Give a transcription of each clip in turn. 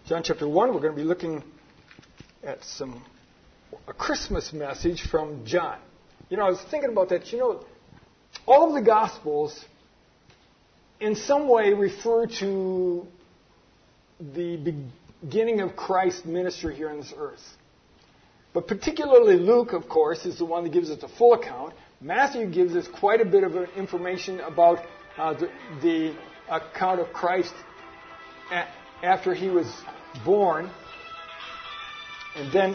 John chapter 1, we're going to be looking at a Christmas message from John. I was thinking about that. All of the Gospels in some way refer to the beginning of Christ's ministry here on this earth. But particularly Luke, of course, is the one that gives us the full account. Matthew gives us quite a bit of information about the account of Christ after he was born. And then,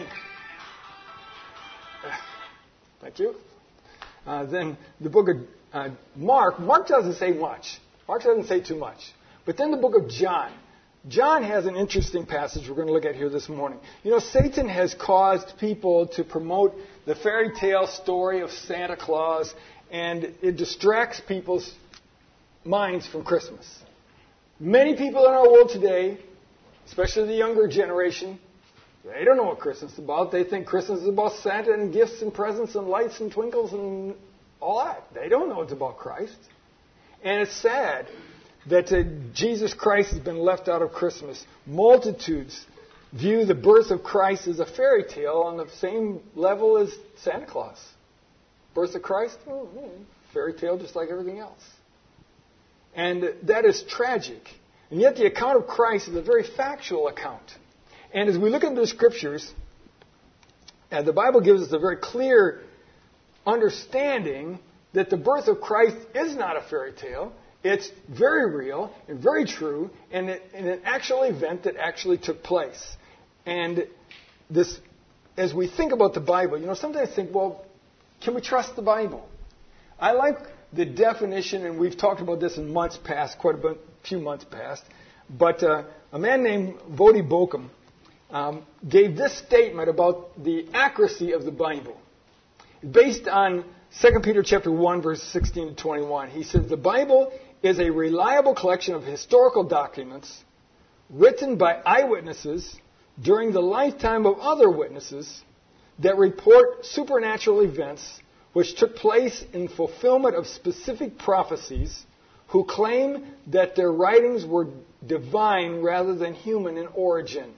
thank you. Then the book of Mark doesn't say much. Mark doesn't say too much. But then the book of John. John has an interesting passage we're going to look at here this morning. Satan has caused people to promote the fairy tale story of Santa Claus, and it distracts people's minds from Christmas. Many people in our world today, especially the younger generation, they don't know what Christmas is about. They think Christmas is about Santa and gifts and presents and lights and twinkles and all that. They don't know it's about Christ. And it's sad that Jesus Christ has been left out of Christmas. Multitudes view the birth of Christ as a fairy tale on the same level as Santa Claus. Birth of Christ? Fairy tale just like everything else. And that is tragic. And yet the account of Christ is a very factual account. And as we look into the Scriptures, the Bible gives us a very clear understanding that the birth of Christ is not a fairy tale. It's very real and very true, and an actual event that actually took place. And this, as we think about the Bible, sometimes I think, well, can we trust the Bible? I like the definition, and we've talked about this in months past, quite a few months past, but a man named Voddie Baucham gave this statement about the accuracy of the Bible. Based on 2 Peter chapter 1, verses 16 to 21, he says, the Bible is a reliable collection of historical documents written by eyewitnesses during the lifetime of other witnesses that report supernatural events which took place in fulfillment of specific prophecies, who claim that their writings were divine rather than human in origin.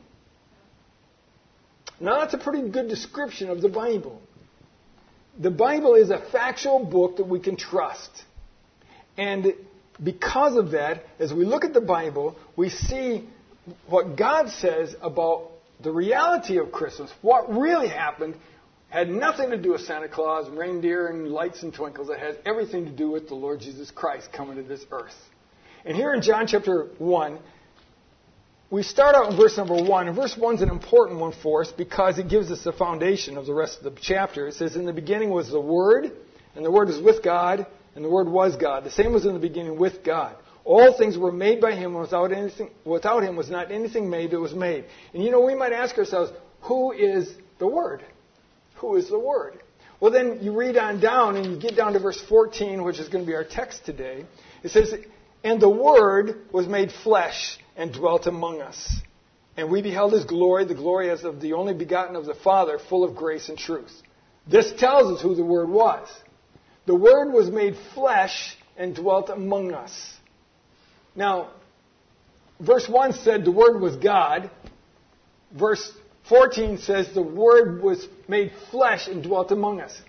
Now that's a pretty good description of the Bible. The Bible is a factual book that we can trust. And because of that, as we look at the Bible, we see what God says about the reality of Christmas. What really happened had nothing to do with Santa Claus and reindeer and lights and twinkles. It has everything to do with the Lord Jesus Christ coming to this earth. And here in John chapter 1, we start out in verse number 1. And verse 1 is an important one for us because it gives us the foundation of the rest of the chapter. It says, in the beginning was the Word, and the Word was with God, and the Word was God. The same was in the beginning with God. All things were made by Him. Without Him was not anything made that was made. And we might ask ourselves, who is the Word? Who is the Word? Well, then you read on down and you get down to verse 14, which is going to be our text today. It says, and the Word was made flesh and dwelt among us. And we beheld His glory, the glory as of the only begotten of the Father, full of grace and truth. This tells us who the Word was. The Word was made flesh and dwelt among us. Now, verse 1 said the Word was God. Verse 14 says the Word was made flesh and dwelt among us.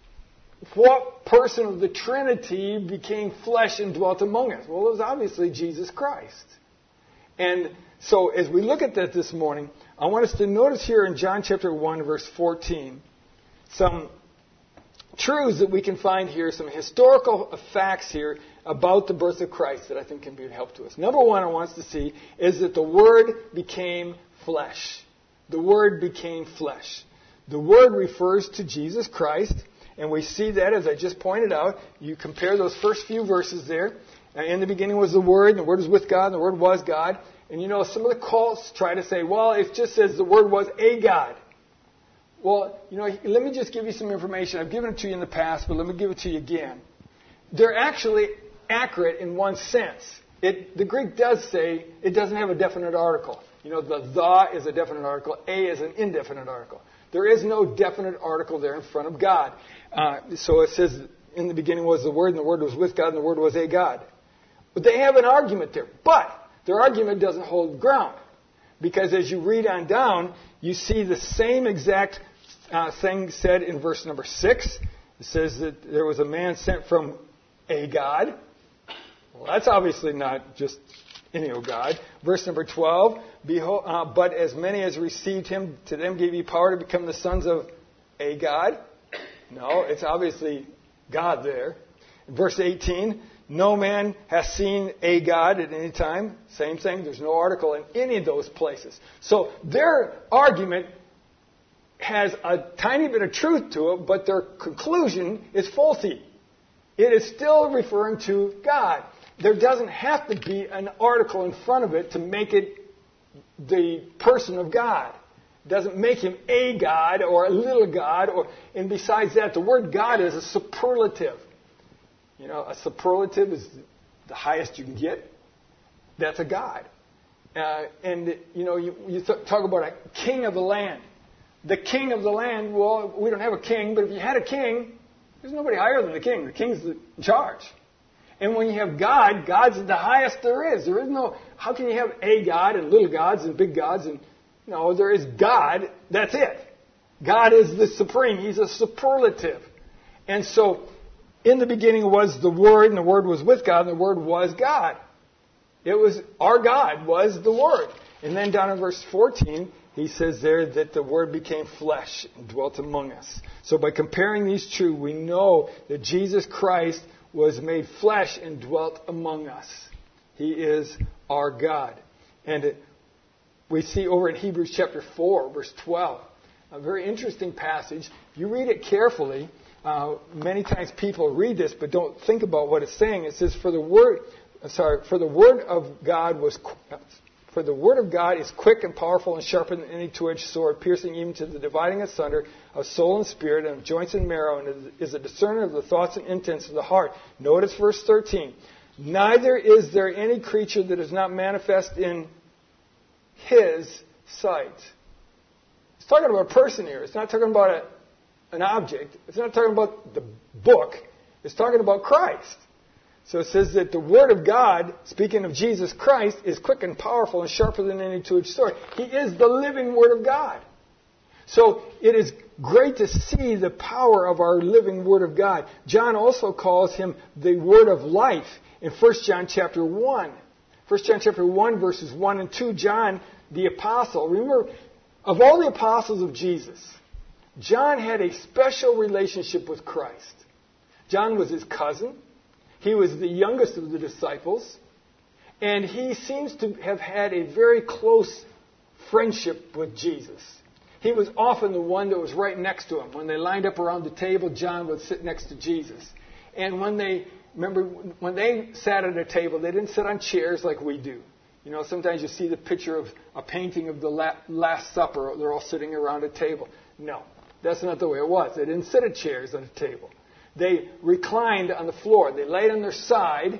What person of the Trinity became flesh and dwelt among us? Well, it was obviously Jesus Christ. And so as we look at that this morning, I want us to notice here in John chapter 1, verse 14, some truths that we can find here, some historical facts here about the birth of Christ that I think can be of help to us. Number one I want us to see is that the Word became flesh. The Word became flesh. The Word refers to Jesus Christ, and we see that, as I just pointed out. You compare those first few verses there. In the beginning was the Word, and the Word was with God, and the Word was God. And some of the cults try to say, well, it just says the Word was a God. Well, let me just give you some information. I've given it to you in the past, but let me give it to you again. They're actually accurate in one sense. The Greek does say it doesn't have a definite article. The is a definite article. A is an indefinite article. There is no definite article there in front of God. So it says, in the beginning was the Word, and the Word was with God, and the Word was a God. But they have an argument there. But their argument doesn't hold ground. Because as you read on down, you see the same exact thing said in verse number 6. It says that there was a man sent from a God. Well, that's obviously not just any old God. Verse number 12, behold, but as many as received him, to them gave he power to become the sons of a God. No, it's obviously God there. Verse 18, no man has seen a God at any time. Same thing. There's no article in any of those places. So their argument has a tiny bit of truth to it, but their conclusion is faulty. It is still referring to God. There doesn't have to be an article in front of it to make it the person of God. It doesn't make him a God or a little God. And besides that, the word God is a superlative. You know, a superlative is the highest you can get. That's a God. And, you know, you talk about a king of the land. The king of the land, well, we don't have a king, but if you had a king, there's nobody higher than the king. The king's in charge. And when you have God, God's the highest there is. There is no, how can you have a God and little gods and big gods? And no, there is God. That's it. God is the supreme. He's a superlative. And so, in the beginning was the Word, and the Word was with God, and the Word was God. It was, our God was the Word. And then down in verse 14, he says there that the Word became flesh and dwelt among us. So by comparing these two, we know that Jesus Christ was made flesh and dwelt among us. He is our God. And we see over in Hebrews chapter 4, verse 12, a very interesting passage. If you read it carefully, many times people read this but don't think about what it's saying. It says, for the word of God is quick and powerful and sharper than any two-edged sword, piercing even to the dividing asunder of soul and spirit and of joints and marrow, and is a discerner of the thoughts and intents of the heart. Notice verse 13. Neither is there any creature that is not manifest in his sight. It's talking about a person here. It's not talking about an object. It's not talking about the book. It's talking about Christ. So it says that the Word of God, speaking of Jesus Christ, is quick and powerful and sharper than any two-edged sword. He is the living Word of God. So it is great to see the power of our living Word of God. John also calls him the Word of life in 1 John chapter 1. 1 John chapter 1, verses 1 and 2, John, the apostle. Remember, of all the apostles of Jesus, John had a special relationship with Christ. John was his cousin. He was the youngest of the disciples. And he seems to have had a very close friendship with Jesus. He was often the one that was right next to him. When they lined up around the table, John would sit next to Jesus. And when they sat at a table, they didn't sit on chairs like we do. You know, sometimes you see the picture of a painting of the Last Supper. They're all sitting around a table. No, that's not the way it was. They didn't sit at chairs at a table. They reclined on the floor. They laid on their side.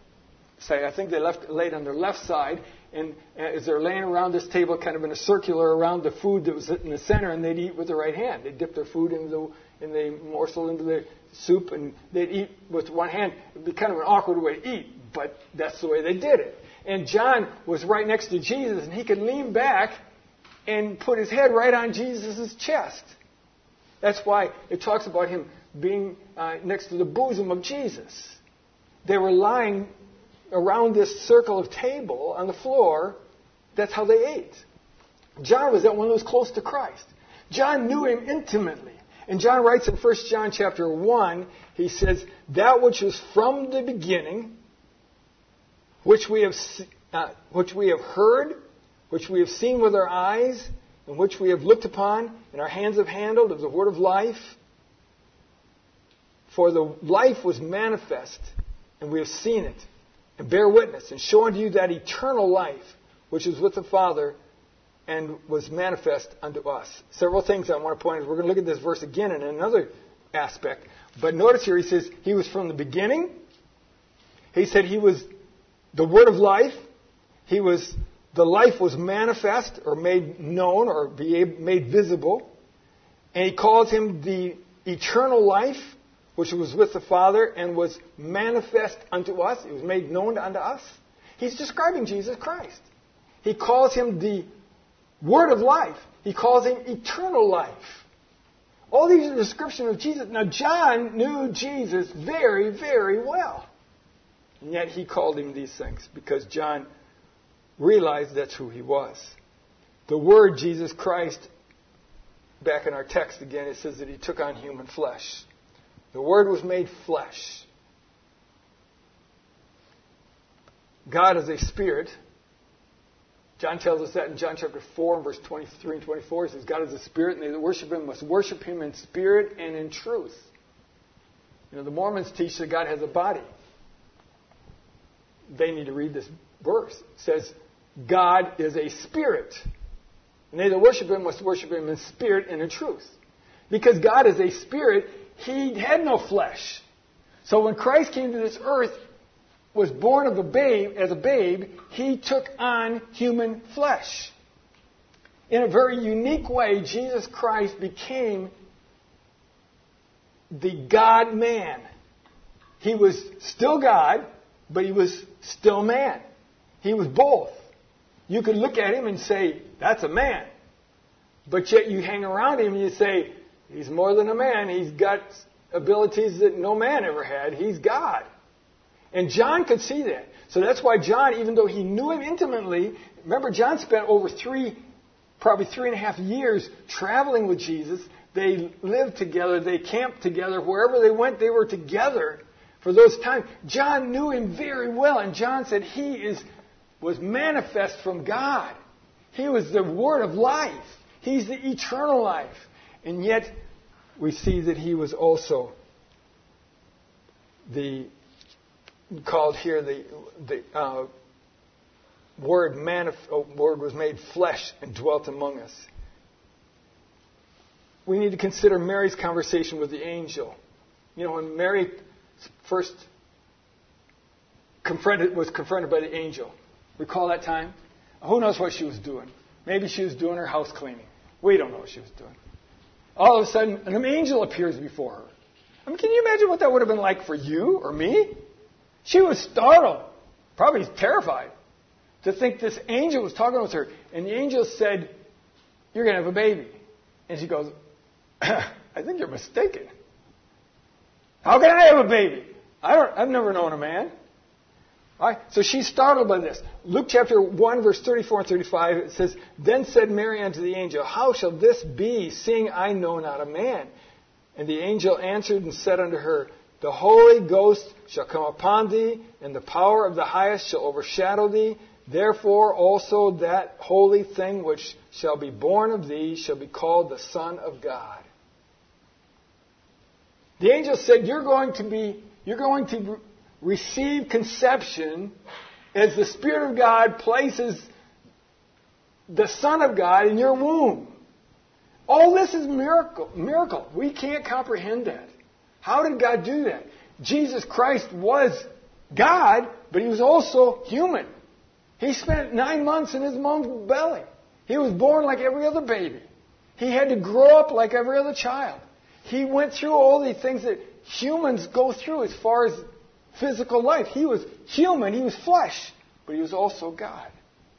I think they laid on their left side. And as they're laying around this table, kind of in a circular around the food that was in the center, and they'd eat with their right hand. They'd dip their food in the morsel into the soup, and they'd eat with one hand. It'd be kind of an awkward way to eat, but that's the way they did it. And John was right next to Jesus, and he could lean back and put his head right on Jesus' chest. That's why it talks about him being next to the bosom of Jesus. They were lying around this circle of table on the floor. That's how they ate. John was that one who was close to Christ. John knew him intimately. And John writes in 1 John chapter 1, he says, that which was from the beginning, which we have heard, which we have seen with our eyes, and which we have looked upon, and our hands have handled of the word of life. For the life was manifest, and we have seen it, and bear witness, and show unto you that eternal life, which is with the Father, and was manifest unto us. Several things I want to point out. We're going to look at this verse again in another aspect. But notice here he says, he was from the beginning. He said he was the word of life. The life was manifest, or made known, or made visible. And he calls him the eternal life, which was with the Father and was manifest unto us. It was made known unto us. He's describing Jesus Christ. He calls him the Word of life. He calls him eternal life. All these are descriptions of Jesus. Now, John knew Jesus very, very well. And yet he called him these things because John realized that's who he was. The word Jesus Christ, back in our text again, it says that he took on human flesh. The word was made flesh. God is a spirit. John tells us that in John chapter 4, verse 23 and 24. He says, God is a spirit, and they that worship him must worship him in spirit and in truth. You know, the Mormons teach that God has a body. They need to read this verse. It says, God is a spirit. And they that worship him must worship him in spirit and in truth. Because God is a spirit, he had no flesh. So when Christ came to this earth, was born of a babe, as a babe, he took on human flesh. In a very unique way, Jesus Christ became the God-man. He was still God, but he was still man. He was both. You could look at him and say, that's a man. But yet you hang around him and you say, he's more than a man. He's got abilities that no man ever had. He's God. And John could see that. So that's why John, even though he knew him intimately, remember John spent over probably 3.5 years traveling with Jesus. They lived together. They camped together. Wherever they went, they were together for those times. John knew him very well. And John said he was manifest from God. He was the word of life. He's the eternal life. And yet we see that he was also called here the word was made flesh and dwelt among us. We need to consider Mary's conversation with the angel. You know, when Mary first was confronted by the angel, recall that time? Who knows what she was doing? Maybe she was doing her house cleaning. We don't know what she was doing. All of a sudden, an angel appears before her. I mean, can you imagine what that would have been like for you or me? She was startled, probably terrified, to think this angel was talking with her. And the angel said, you're going to have a baby. And she goes, I think you're mistaken. How can I have a baby? I've never known a man. All right, so she's startled by this. Luke chapter 1, verse 34 and 35, it says, Then said Mary unto the angel, How shall this be, seeing I know not a man? And the angel answered and said unto her, The Holy Ghost shall come upon thee, and the power of the highest shall overshadow thee. Therefore also that holy thing which shall be born of thee shall be called the Son of God. The angel said, you're going to receive conception as the Spirit of God places the Son of God in your womb. All this is miracle. We can't comprehend that. How did God do that? Jesus Christ was God, but he was also human. He spent 9 months in his mom's belly. He was born like every other baby. He had to grow up like every other child. He went through all the things that humans go through as far as physical life. He was human, he was flesh, but he was also God.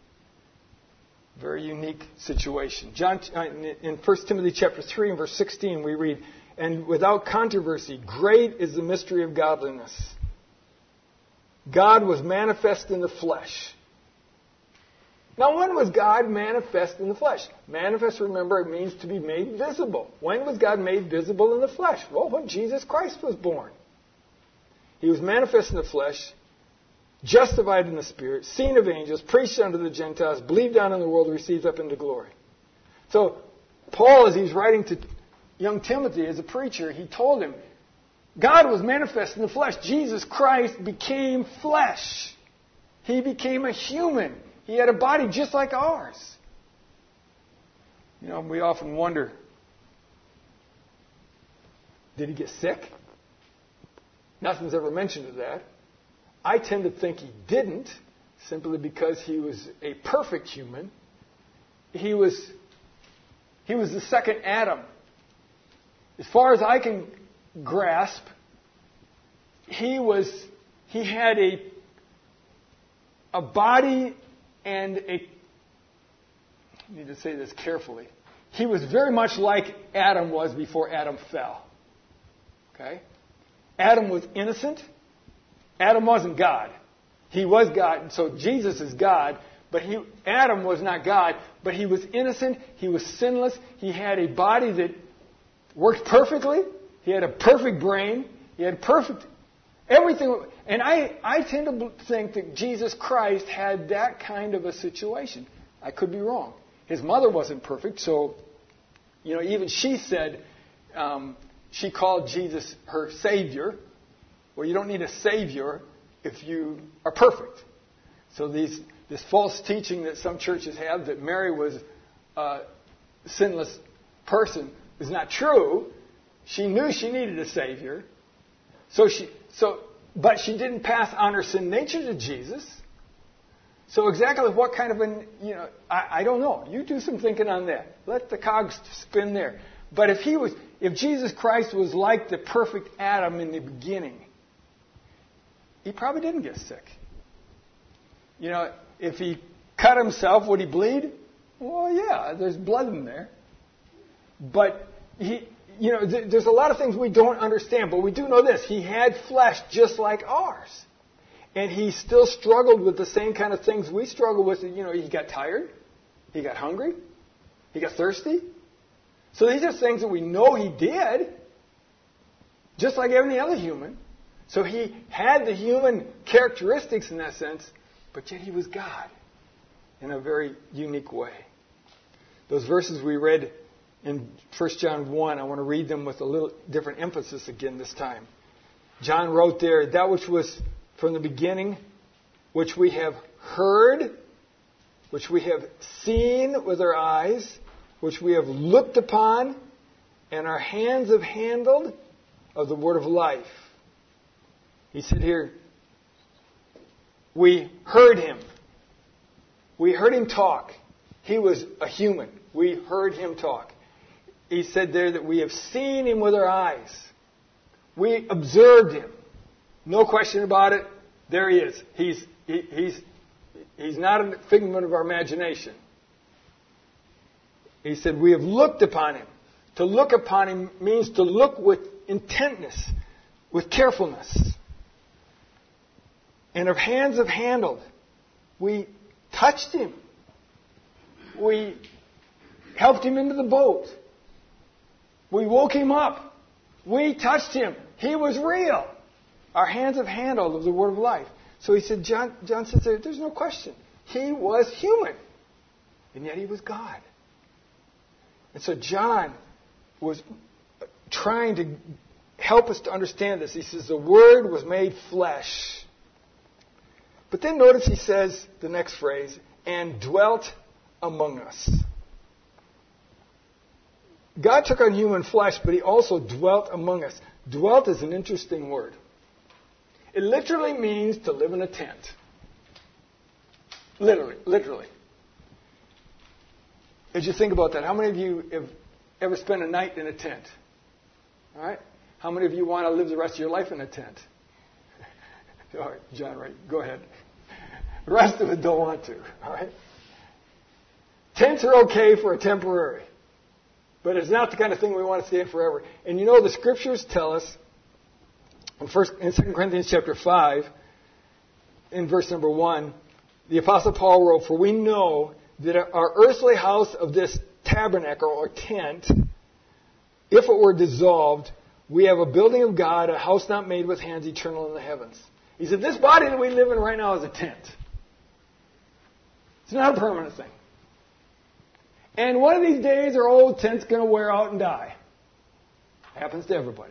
Very unique situation. In 1 Timothy chapter 3 and verse 16 we read, And without controversy, great is the mystery of godliness. God was manifest in the flesh. Now, when was God manifest in the flesh? Manifest, remember, it means to be made visible. When was God made visible in the flesh? Well, when Jesus Christ was born. He was manifest in the flesh, justified in the Spirit, seen of angels, preached unto the Gentiles, believed on in the world, received up into glory. So, Paul, as he's writing to young Timothy as a preacher, he told him, God was manifest in the flesh. Jesus Christ became flesh. He became a human. He had a body just like ours. You know, we often wonder, did he get sick? Nothing's ever mentioned of that. I tend to think he didn't, simply because he was a perfect human. He was the second Adam. As far as I can grasp, he had a body and I need to say this carefully. He was very much like Adam was before Adam fell. Okay? Adam was innocent. Adam wasn't God. He was God, so Jesus is God, but Adam was not God, but he was innocent, he was sinless, he had a body that worked perfectly, he had a perfect brain, he had perfect everything. And I tend to think that Jesus Christ had that kind of a situation. I could be wrong. His mother wasn't perfect, so, even she said, she called Jesus her Savior. Well, you don't need a Savior if you are perfect. So this false teaching that some churches have that Mary was a sinless person is not true. She knew she needed a Savior. But she didn't pass on her sin nature to Jesus. So exactly what kind of I don't know. You do some thinking on that. Let the cogs spin there. But if Jesus Christ was like the perfect Adam in the beginning, he probably didn't get sick. If he cut himself, would he bleed? Well, yeah, there's blood in there. But there's a lot of things we don't understand, but we do know this. He had flesh just like ours. And he still struggled with the same kind of things we struggle with. He got tired. He got hungry. He got thirsty. So these are things that we know he did, just like every other human. So he had the human characteristics in that sense, but yet he was God in a very unique way. Those verses we read in 1 John 1, I want to read them with a little different emphasis again this time. John wrote there, that which was from the beginning, which we have heard, which we have seen with our eyes, which we have looked upon, and our hands have handled of the word of life. He said here, we heard him. We heard him talk. He was a human. We heard him talk. He said there that we have seen him with our eyes. We observed him. No question about it. There he is. He's not a figment of our imagination. He said we have looked upon him. To look upon him means to look with intentness, with carefulness. And our hands have handled. We touched him. We helped him into the boat. We woke him up. We touched him. He was real. Our hands have handled of the word of life. So he said, John said, there's no question. He was human. And yet he was God. And so John was trying to help us to understand this. He says, the Word was made flesh. But then notice he says the next phrase, and dwelt among us. God took on human flesh, but he also dwelt among us. Dwelt is an interesting word. It literally means to live in a tent. Literally. As you think about that, how many of you have ever spent a night in a tent? All right? How many of you want to live the rest of your life in a tent? All right, John, right? Go ahead. The rest of it don't want to. All right? Tents are okay for a temporary, but it's not the kind of thing we want to stay in forever. And the Scriptures tell us in 2 Corinthians chapter 5, in verse number 1, the Apostle Paul wrote, for we know that our earthly house of this tabernacle or tent, if it were dissolved, we have a building of God, a house not made with hands, eternal in the heavens. He said, this body that we live in right now is a tent. It's not a permanent thing. And one of these days, our old tent's going to wear out and die. Happens to everybody.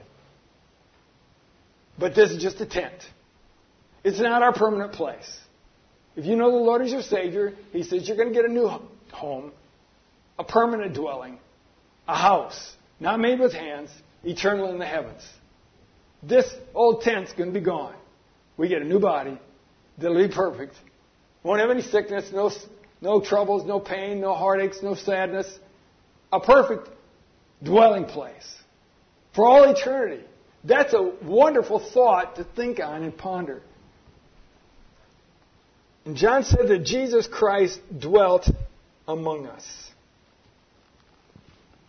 But this is just a tent. It's not our permanent place. If you know the Lord is your Savior, He says you're going to get a new home, a permanent dwelling, a house, not made with hands, eternal in the heavens. This old tent's going to be gone. We get a new body that'll be perfect. Won't have any sickness, no troubles, no pain, no heartaches, no sadness. A perfect dwelling place for all eternity. That's a wonderful thought to think on and ponder. And John said that Jesus Christ dwelt among us.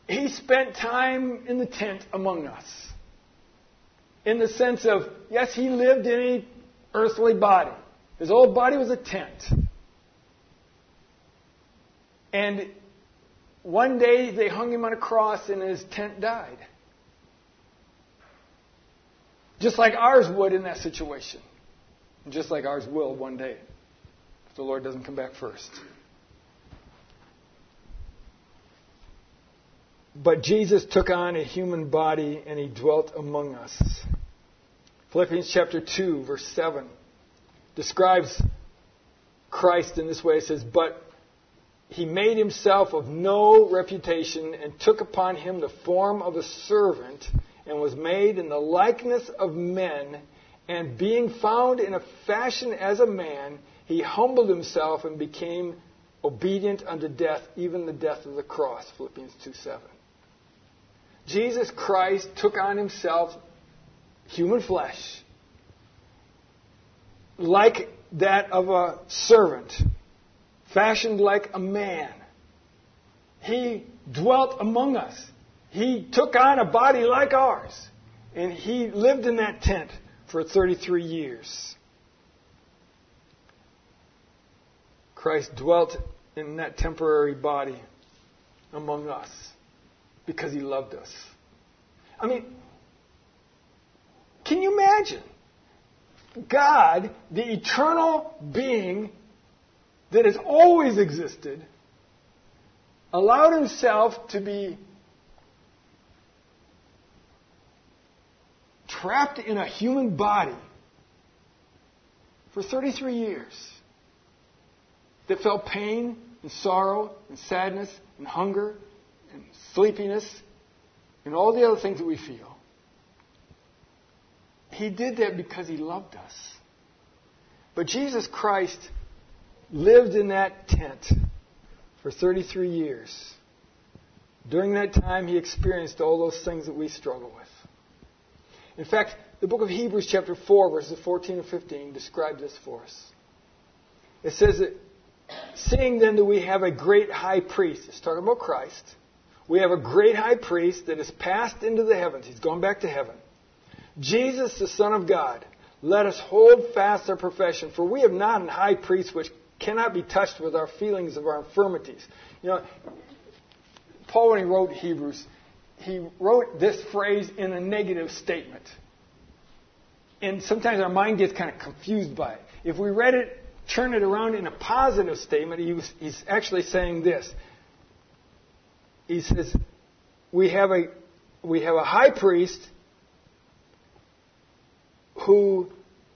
He spent time in the tent among us. In the sense of, yes, he lived in an earthly body. His old body was a tent. And one day they hung him on a cross and his tent died. Just like ours would in that situation. And just like ours will one day. If the Lord doesn't come back first. But Jesus took on a human body and he dwelt among us. Philippians chapter 2, verse 7 describes Christ in this way. It says, but he made himself of no reputation and took upon him the form of a servant and was made in the likeness of men. And being found in a fashion as a man, he humbled himself and became obedient unto death, even the death of the cross. Philippians 2:7. Jesus Christ took on himself human flesh, like that of a servant, fashioned like a man. He dwelt among us. He took on a body like ours, and he lived in that tent for 33 years. Christ dwelt in that temporary body among us because he loved us. I mean, can you imagine? God, the eternal being that has always existed, allowed himself to be trapped in a human body for 33 years that felt pain and sorrow and sadness and hunger and sleepiness and all the other things that we feel. He did that because he loved us. But Jesus Christ lived in that tent for 33 years. During that time, he experienced all those things that we struggle with. In fact, the book of Hebrews chapter 4, verses 14 and 15 describe this for us. It says that, seeing then that we have a great high priest, it's talking about Christ, we have a great high priest that has passed into the heavens. He's gone back to heaven. Jesus, the Son of God, let us hold fast our profession, for we have not an high priest which cannot be touched with our feelings of our infirmities. You know, Paul, when he wrote Hebrews, he wrote this phrase in a negative statement. And sometimes our mind gets kind of confused by it. If we read it, turn it around in a positive statement, he's actually saying this. He says, we have a high priest who,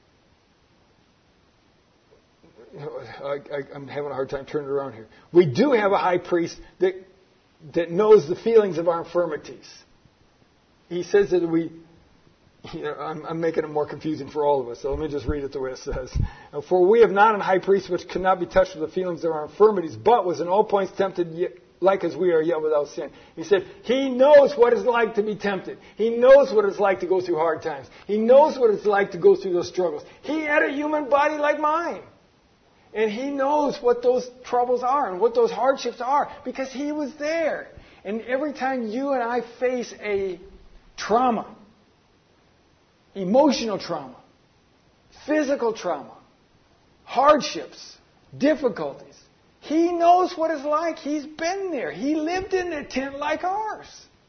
I'm having a hard time turning it around here. We do have a high priest that knows the feelings of our infirmities. He says that I'm making it more confusing for all of us, so let me just read it the way it says. For we have not a high priest which cannot be touched with the feelings of our infirmities, but was in all points tempted yet, like as we are, yet without sin. He said, he knows what it's like to be tempted. He knows what it's like to go through hard times. He knows what it's like to go through those struggles. He had a human body like mine. And he knows what those troubles are and what those hardships are because he was there. And every time you and I face a trauma, emotional trauma, physical trauma, hardships, difficulties, he knows what it's like. He's been there. He lived in a tent like ours.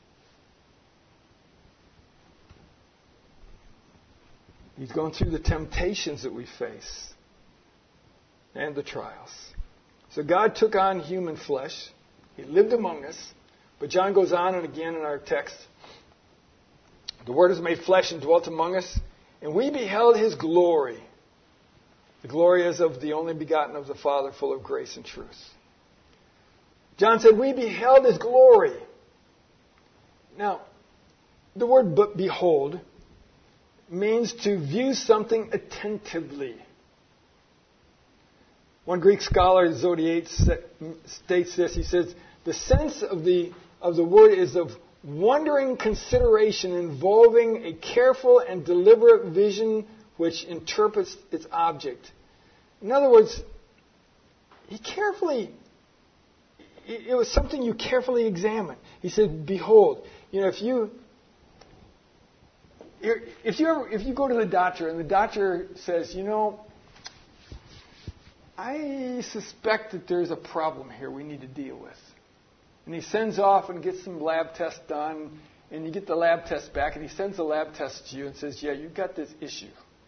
He's gone through the temptations that we face and the trials. So God took on human flesh. He lived among us. But John goes on and again in our text. The Word is made flesh and dwelt among us, and we beheld his glory. The glory is of the only begotten of the Father, full of grace and truth. John said, we beheld his glory. Now, the word behold means to view something attentively. One Greek scholar, Zodiates, states this. He says, the sense of the word is of wondering consideration involving a careful and deliberate vision which interprets its object. In other words, he carefully it was something you carefully examine. He said, behold, if you go to the doctor and the doctor says, I suspect that there's a problem here we need to deal with. And he sends off and gets some lab tests done, and you get the lab test back, and he sends the lab test to you and says, yeah, you've got this issue.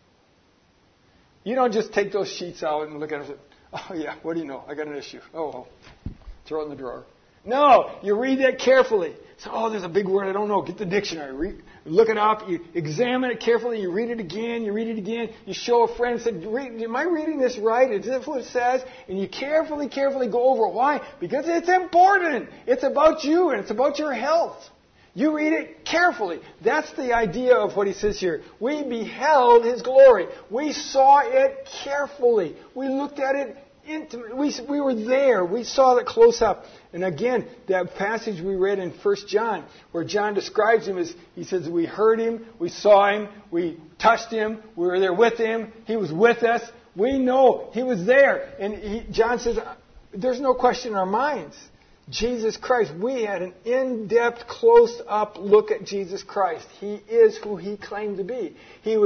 You don't just take those sheets out and look at it and say, oh, yeah, what do you know? I got an issue. Oh, throw it in the drawer. No, you read that carefully. So, there's a big word I don't know. Get the dictionary. Look it up. You examine it carefully. You read it again. You read it again. You show a friend. Say, am I reading this right? Is this what it says? And you carefully go over it. Why? Because it's important. It's about you and it's about your health. You read it carefully. That's the idea of what he says here. We beheld his glory. We saw it carefully. We looked at it intimately. We were there. We saw it close up. And again, that passage we read in 1 John, where John describes him as, he says, we heard him, we saw him, we touched him, we were there with him, he was with us. We know he was there. And John says, there's no question in our minds. Jesus Christ, we had an in-depth, close-up look at Jesus Christ. He is who he claimed to be.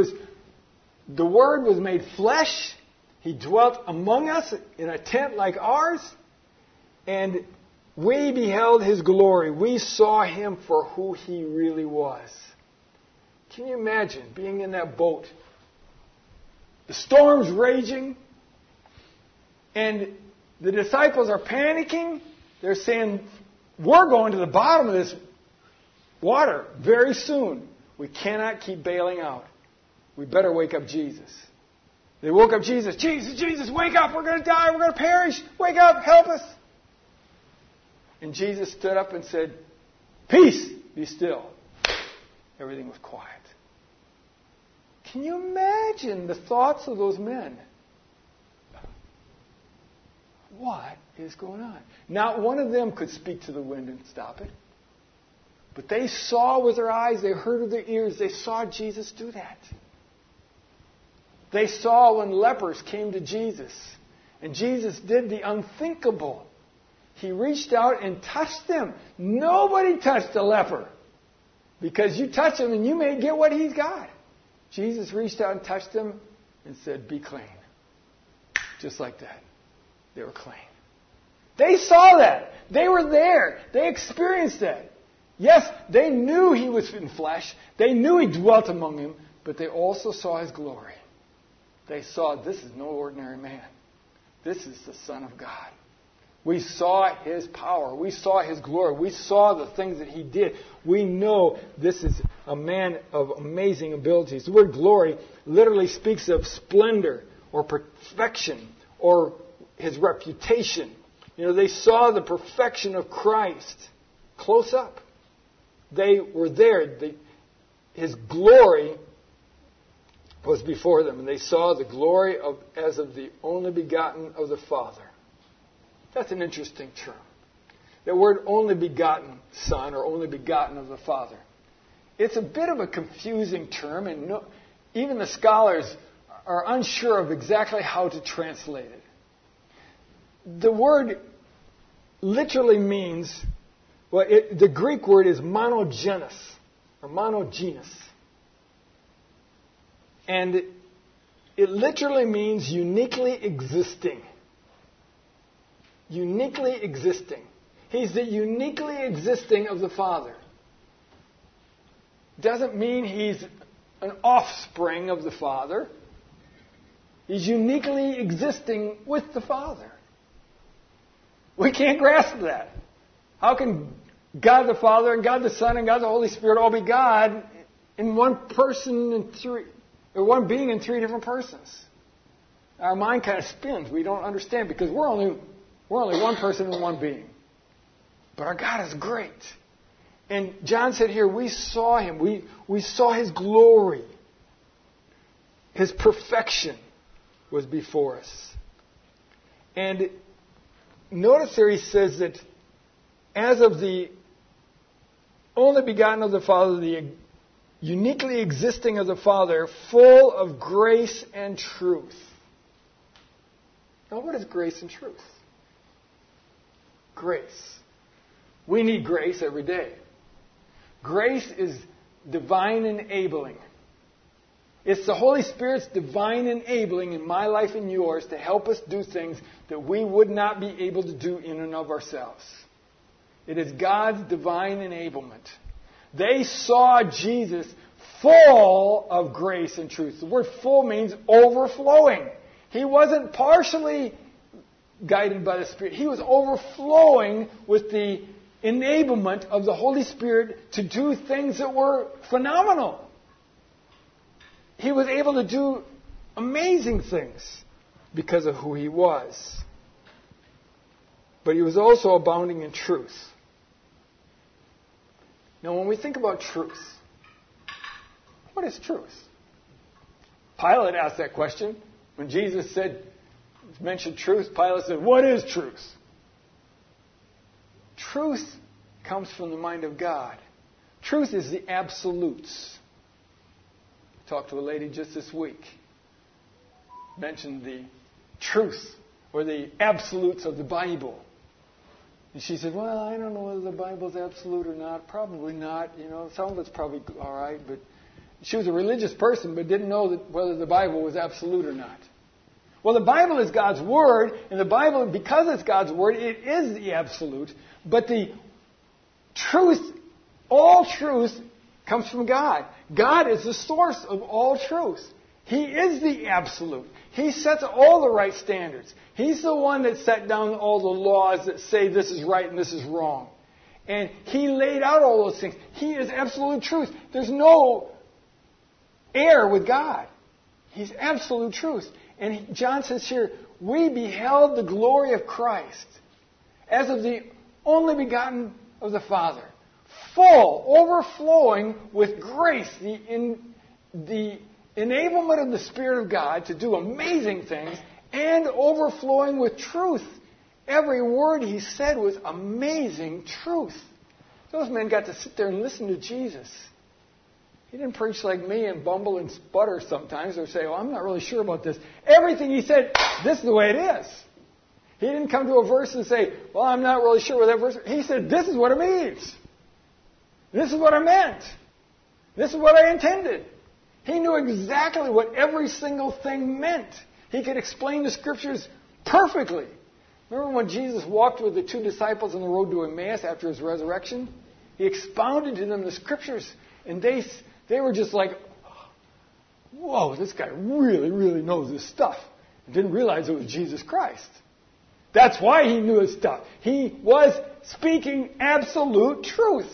The Word was made flesh. He dwelt among us in a tent like ours. And we beheld his glory. We saw him for who he really was. Can you imagine being in that boat? The storm's raging. And the disciples are panicking. They're saying, we're going to the bottom of this water very soon. We cannot keep bailing out. We better wake up Jesus. They woke up Jesus. Jesus, wake up. We're going to die. We're going to perish. Wake up. Help us. And Jesus stood up and said, peace, be still. Everything was quiet. Can you imagine the thoughts of those men? What is going on? Not one of them could speak to the wind and stop it. But they saw with their eyes, they heard with their ears, they saw Jesus do that. They saw when lepers came to Jesus. And Jesus did the unthinkable. He reached out and touched them. Nobody touched a leper. Because you touch him and you may get what he's got. Jesus reached out and touched them and said, be clean. Just like that. They were clean. They saw that. They were there. They experienced that. Yes, they knew he was in flesh. They knew he dwelt among them. But they also saw his glory. They saw this is no ordinary man. This is the Son of God. We saw his power. We saw his glory. We saw the things that he did. We know this is a man of amazing abilities. The word glory literally speaks of splendor or perfection or his reputation. They saw the perfection of Christ close up. They were there. His glory was before them, and they saw the glory as of the only begotten of the Father. That's an interesting term. That word only begotten Son or only begotten of the Father. It's a bit of a confusing term, and even the scholars are unsure of exactly how to translate it. The word literally means, the Greek word is monogenes or monogenes. And it literally means uniquely existing. Uniquely existing. He's the uniquely existing of the Father. Doesn't mean he's an offspring of the Father. He's uniquely existing with the Father. We can't grasp that. How can God the Father and God the Son and God the Holy Spirit all be God in one person and three, or one being in three different persons? Our mind kind of spins. We don't understand because we're only one person and one being. But our God is great. And John said here, we saw him. We saw his glory. His perfection was before us. And notice there he says that as of the only begotten of the Father, the uniquely existing of the Father, full of grace and truth. Now what is grace and truth? Grace. We need grace every day. Grace is divine enabling. It's the Holy Spirit's divine enabling in my life and yours to help us do things that we would not be able to do in and of ourselves. It is God's divine enablement. They saw Jesus full of grace and truth. The word full means overflowing. He wasn't partially guided by the Spirit. He was overflowing with the enablement of the Holy Spirit to do things that were phenomenal. He was able to do amazing things because of who he was. But he was also abounding in truth. Now, when we think about truth, what is truth? Pilate asked that question. When Jesus mentioned truth, Pilate said, what is truth? Truth comes from the mind of God. Truth is the absolutes. I talked to a lady just this week. Mentioned the truth or the absolutes of the Bible. And she said, well, I don't know whether the Bible's absolute or not. Probably not. Some of it's probably all right. But she was a religious person but didn't know whether the Bible was absolute or not. Well, the Bible is God's Word, and the Bible, because it's God's Word, it is the absolute. But the truth, all truth, comes from God. God is the source of all truth. He is the absolute. He sets all the right standards. He's the one that set down all the laws that say this is right and this is wrong. And He laid out all those things. He is absolute truth. There's no error with God. He's absolute truth. And John says here, we beheld the glory of Christ as of the only begotten of the Father, full, overflowing with grace, the enablement of the Spirit of God to do amazing things, and overflowing with truth. Every word he said was amazing truth. Those men got to sit there and listen to Jesus. He didn't preach like me and bumble and sputter sometimes or say, well, I'm not really sure about this. Everything he said, this is the way it is. He didn't come to a verse and say, well, I'm not really sure what that verse is. He said, this is what it means. This is what I meant. This is what I intended. He knew exactly what every single thing meant. He could explain the Scriptures perfectly. Remember when Jesus walked with the two disciples on the road to Emmaus after his resurrection? He expounded to them the Scriptures, and they were just like, whoa, this guy really, really knows this stuff. And didn't realize it was Jesus Christ. That's why he knew his stuff. He was speaking absolute truth.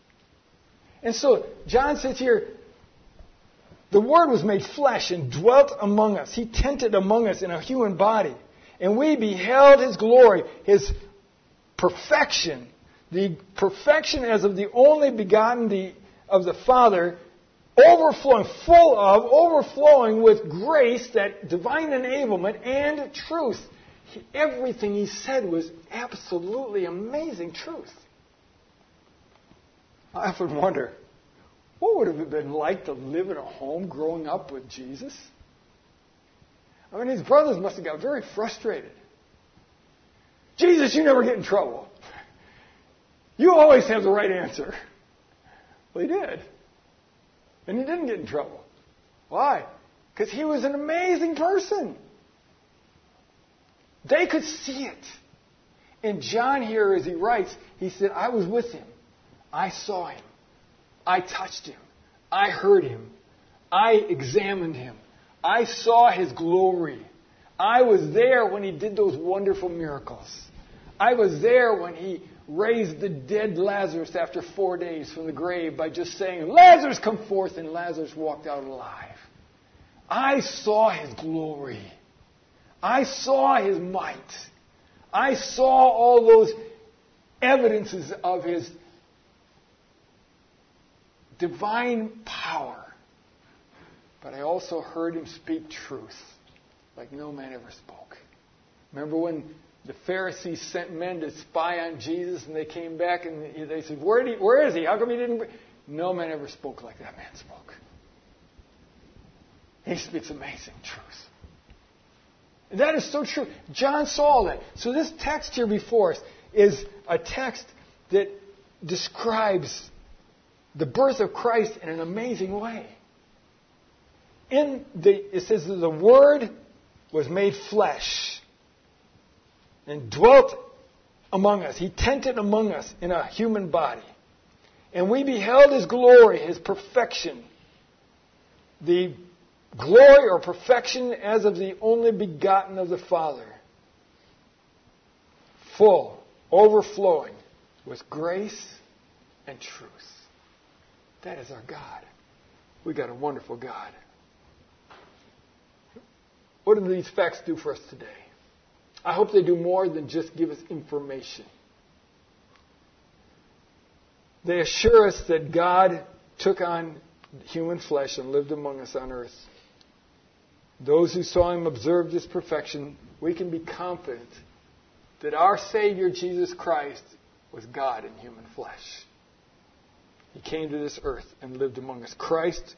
And so John says here, the Word was made flesh and dwelt among us. He tented among us in a human body. And we beheld His glory, His perfection, the perfection as of the only begotten of the Father, overflowing with grace, that divine enablement, and truth. Everything He said was absolutely amazing truth. I often wonder, what would it have been like to live in a home growing up with Jesus? I mean, his brothers must have got very frustrated. Jesus, you never get in trouble. You always have the right answer. Well, he did. And he didn't get in trouble. Why? Because he was an amazing person. They could see it. And John here, as he writes, he said, I was with him. I saw him. I touched him. I heard him. I examined him. I saw his glory. I was there when he did those wonderful miracles. I was there when he raised the dead Lazarus after 4 days from the grave by just saying, Lazarus, come forth, and Lazarus walked out alive. I saw his glory. I saw his might. I saw all those evidences of his divine power. But I also heard him speak truth like no man ever spoke. Remember when the Pharisees sent men to spy on Jesus and they came back and they said, where is he? How come he didn't? No man ever spoke like that man spoke. He speaks amazing truth. And that is so true. John saw all that. So this text here before us is a text that describes the birth of Christ in an amazing way. It says that the Word was made flesh and dwelt among us. He tented among us in a human body. And we beheld His glory, His perfection. The glory or perfection as of the only begotten of the Father. Full, overflowing with grace and truth. That is our God. We got a wonderful God. What do these facts do for us today? I hope they do more than just give us information. They assure us that God took on human flesh and lived among us on earth. Those who saw Him observed His perfection. We can be confident that our Savior, Jesus Christ, was God in human flesh. He came to this earth and lived among us. Christ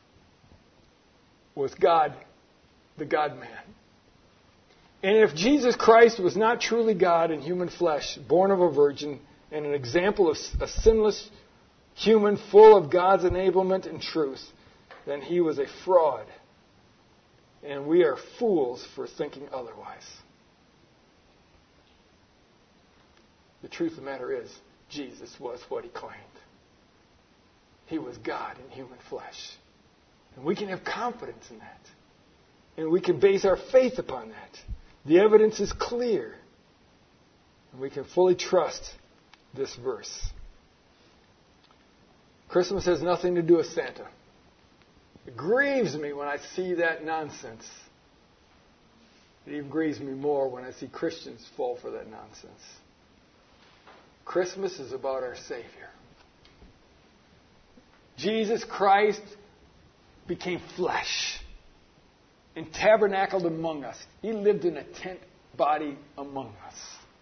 was God, the God-man. And if Jesus Christ was not truly God in human flesh, born of a virgin, and an example of a sinless human full of God's enablement and truth, then He was a fraud. And we are fools for thinking otherwise. The truth of the matter is, Jesus was what He claimed. He was God in human flesh. And we can have confidence in that. And we can base our faith upon that. The evidence is clear. And we can fully trust this verse. Christmas has nothing to do with Santa. It grieves me when I see that nonsense. It even grieves me more when I see Christians fall for that nonsense. Christmas is about our Savior. Jesus Christ became flesh and tabernacled among us. He lived in a tent body among us.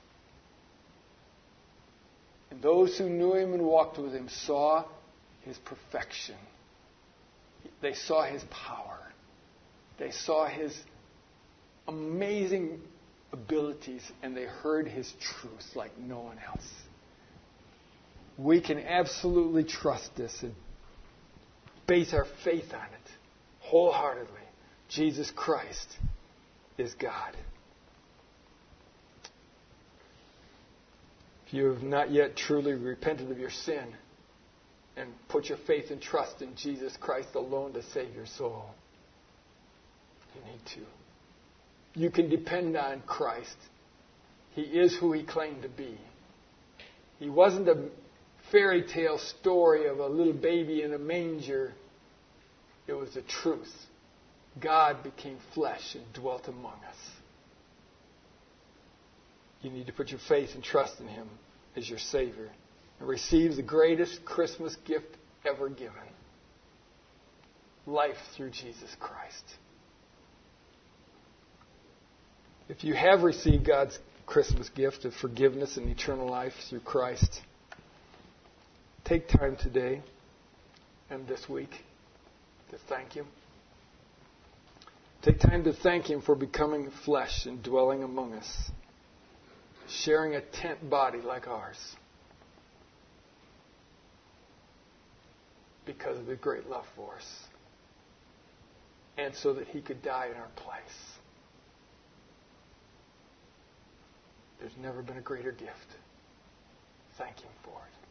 And those who knew Him and walked with Him saw His perfection. They saw His power. They saw His amazing abilities, and they heard His truth like no one else. We can absolutely trust this and base our faith on it wholeheartedly. Jesus Christ is God. If you have not yet truly repented of your sin and put your faith and trust in Jesus Christ alone to save your soul, you need to. You can depend on Christ. He is who He claimed to be. He wasn't a fairy tale story of a little baby in a manger. It was the truth. God became flesh and dwelt among us. You need to put your faith and trust in Him as your Savior and receive the greatest Christmas gift ever given. Life through Jesus Christ. If you have received God's Christmas gift of forgiveness and eternal life through Christ, take time today and this week to thank Him. Take time to thank Him for becoming flesh and dwelling among us, sharing a tent body like ours, because of the great love for us, and so that He could die in our place. There's never been a greater gift. Thank Him for it.